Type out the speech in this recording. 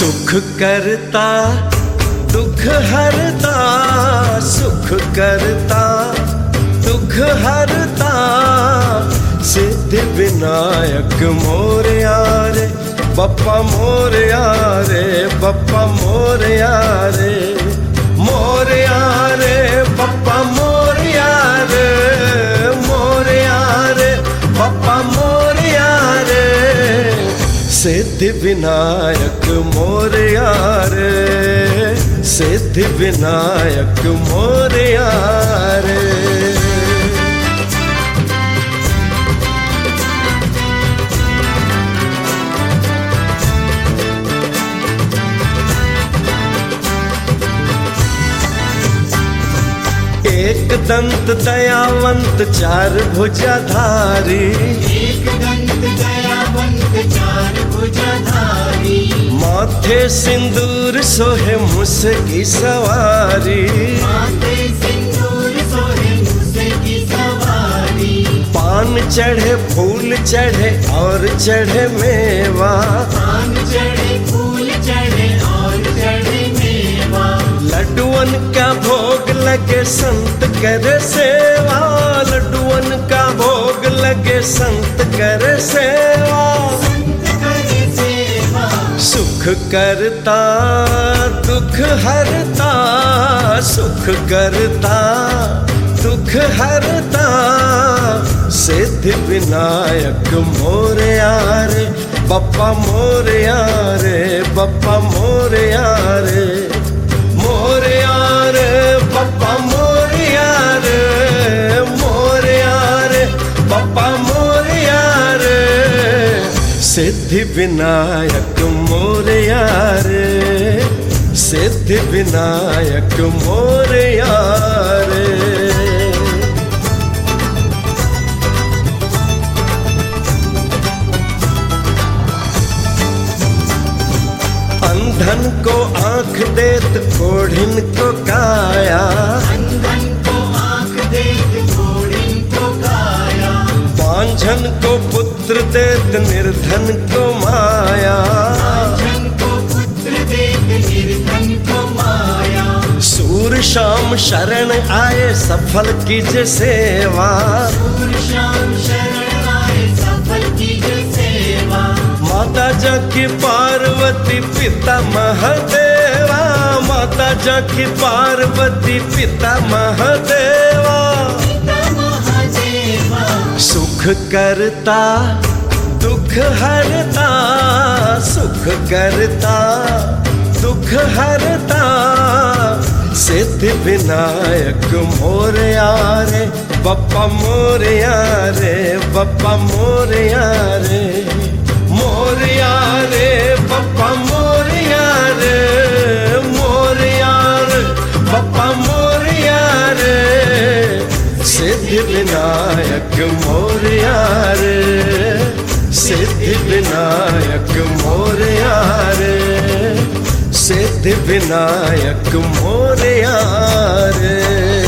सुख करता दुख हरता, सुख करता दुख हरता, सिद्धि विनायक मोरया रे बप्पा मोरया रे, बप्पा मोरया रे, मोरया रे बप्पा मोरया रे, मोरया रे बप्पा मोरया रे, सिद्धि विनायक मोरया रे, सिद्धि विनायक मोरया रे। एक दंत दयावंत चार भुजाधारी, एक दंत दयावंत चार भुजाधारी, माथे सिंदूर सोहे मुसकी सवारी, माथे सिंदूर सोहे मुसकी सवारी, पान चढ़े फूल चढ़े और चढ़े मेवा, पान चढ़े फूल चढ़े और चढ़े मेवा, लड्डुअन का भोग लगे संत करे सेवा, लड्डुअन का भोग लगे संत करे सेवा, संत करे सेवा, सुख करता दुख हरता, सुख करता दुख हरता, सिद्धि विनायक मोरया रे बप्पा मोरया रे, बप्पा मोरया रे, मोरया रे बप्पा मोरया रे, मोरया रे बप्पा मोरया रे, सिद्धि विनायक मोरया रे, सिद्धि विनायक मोरया रे। अंधन को आँख देत कोढ़िन को काया, अंधन को आँख देत कोढ़िन को काया, बांझन को पुत्र देत निर्धन को माया, बांझन को पुत्र देत निर्धन को माया, सूर शाम शरण आए सफल कीजे सेवा, सूर शाम शरण आए सफल कीजे सेवा, माता जाकी पार्वती पिता महादेवा, माता जाकी पार्वती पिता महादेवा, पिता महादेवा, सुख करता दुख हरता, सुख करता दुख हरता, सिद्धि विनायक मोरया रे बप्पा मोरया रे, बप्पा मोरया रे, मोरया रे बप्पा मोरया रे, मोरया रे बप्पा मोरया रे, सिद्धि विनायक मोरया रे, सिद्धि विनायक मोरया रे, सिद्धि विनायक मोरया रे।